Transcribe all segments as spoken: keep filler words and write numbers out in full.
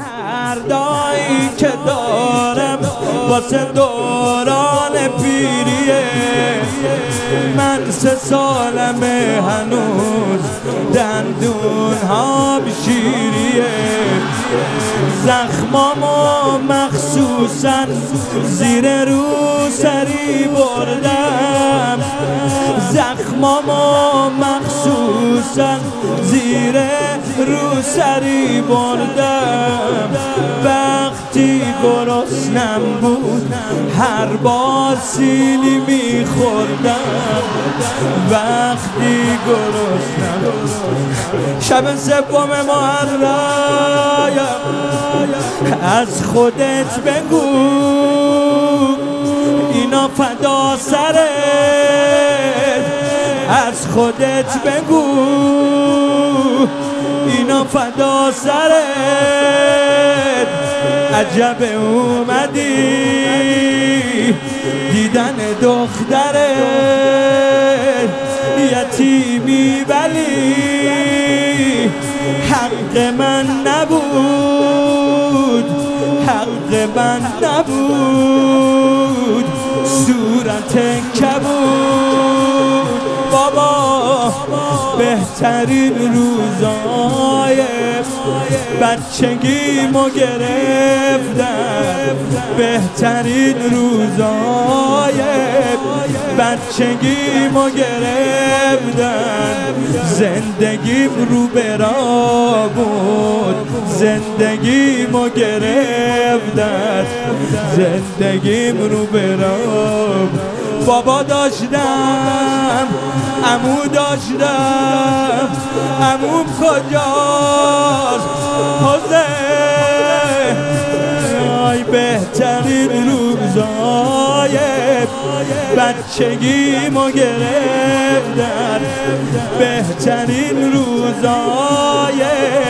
دردایی که دارم واسه دوران پیریه. من سه سالمه هنوز دندون ها شیریه. زخمامو مخصوصا زیر رو سری بردم. زخمامو مخصوصا زیر رو سری بردم. وقتی گرسنم بود هر بار سیلی میخوردم. وقتی گرسنم شب سوم محرم از خودت بگو اینا فدا سرت. از خودت بگو اینا فدا سرت. عجب اومدی دیدن دخترت. یتیمی ولی حق من نبود. حق من نبود. صورت کبود. بابا بهترین روزای بچگیمو گرفتم. بهترین روزای بچگیمو گرفتم. زندگیم رو برا بود. زندگیمو گرفتم. زندگیم رو برا بود. بابا داشتم عمو داشتم. عموم کجاست حسین؟ آی بهترین روزای بچگیمو گرفتن. بهترین روزای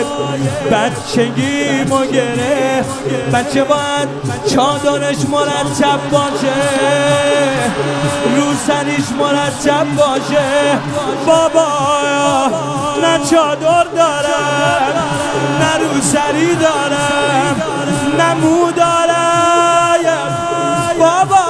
بچگیمو گرفت. بچه باید چادرش مرتب باشه. رو سریش مرتب باشه. بابا نه چادر دارم نه رو سری دارم نه مو دارم. بابا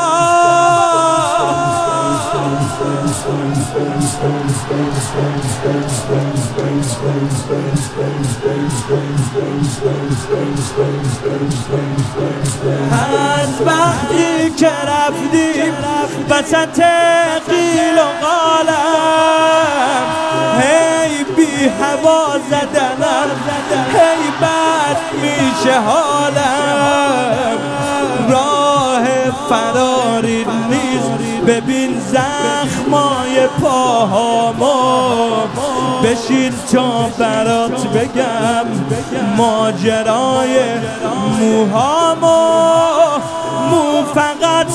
از وقتی که رفتیم وسط قیل و قالم هی بی هوا زدنم هی بد میشه حالم. راه فراری نیست ببین زخمای پاهامو. بشین تا برات بگم ماجرای موهامو. مو فقط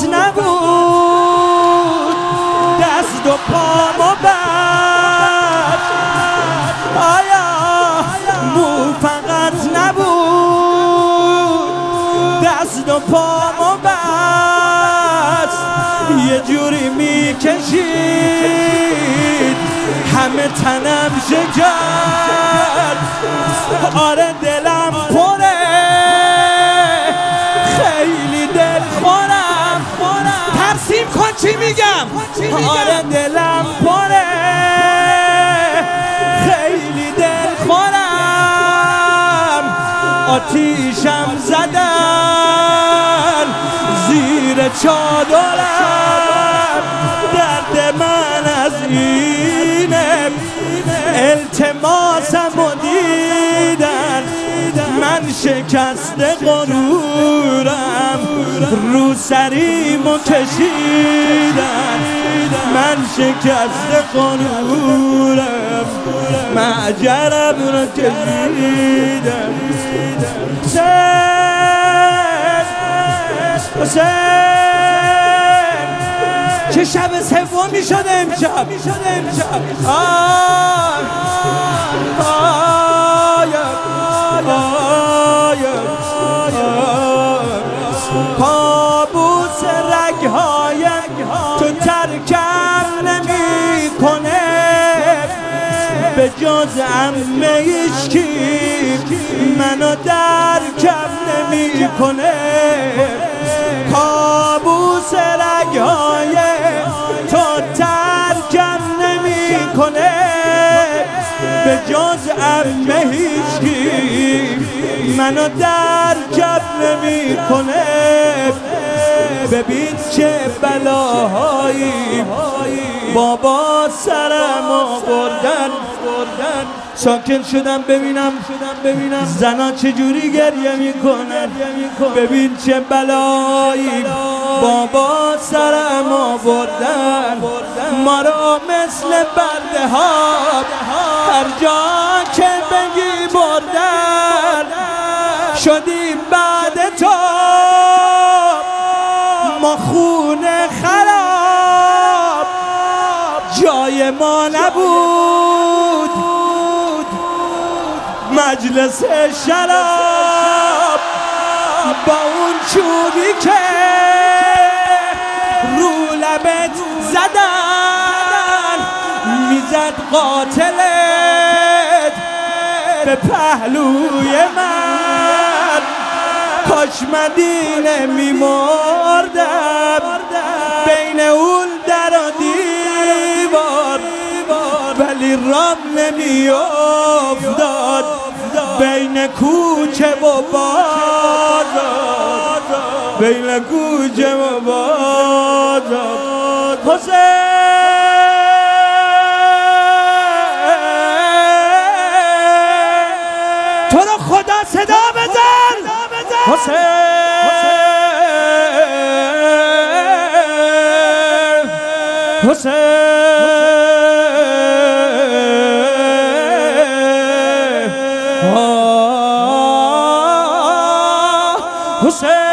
نبود دست و پامو بد. آیا مو فقط نبود دست و پامو بد. یه جوری میکشید همه تنم شکر. آره دلم پره خیلی دل خورم. ترسیم کن چی میگم. آره دلم پره خیلی دل خورم. آتیشم زدن زیر چادرم. درد من از اینه التماسمو دیدن. من شکست غرورم رو سریمو کشیدن. من شکست غرورم معجرم رو کشیدن. حسین حسین چه شب سومی شده امشب. آه کابوس رگهای تو ترکم نمی کنه به جز عمه هیچکی منو درکم نمی کنه، کابوس رگای تو ترکم نمی کنه، به جز عمه هیچکی منو درکم نمی کنه. ببین چه بلاهایی بابا سرم آوردن، ساکن شدم ببینم ببینم زنا چجوری گریه میکنن. ببین چه بلایی بابا سرم آوردن، ما رو مثل برده ها هر جا که بگی بردن. شدیم بعد تو ما خونه خراب، جای ما نبود مجلس شراب. با اون چوبی که رو لبت زدن میزد قاتلت به پهلوی من، کاش مدینه میمردم بین اون در و دیوار، ولی رام نمیافتاد بین کوچه و بازار، بین کوچه و بازار. حسین تو رو خدا صدا بزن، حسین حسین حسین